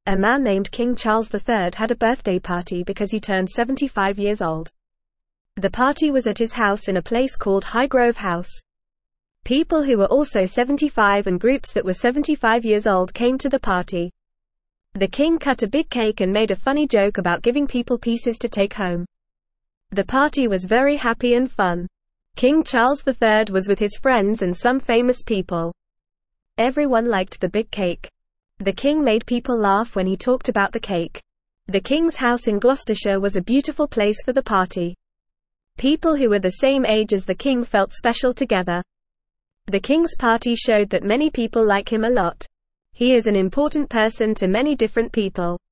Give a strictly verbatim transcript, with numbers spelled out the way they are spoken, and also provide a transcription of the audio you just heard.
A man named King Charles the Third had a birthday party because he turned seventy-five years old. The party was at his house in a place called Highgrove House. People who were also seventy-five and groups that were seventy-five years old came to the party. The king cut a big cake and made a funny joke about giving people pieces to take home. The party was very happy and fun. King Charles the Third was with his friends and some famous people. Everyone liked the big cake. The king made people laugh when he talked about the cake. The king's house in Gloucestershire was a beautiful place for the party. People who were the same age as the king felt special together. The king's party showed that many people like him a lot. He is an important person to many different people.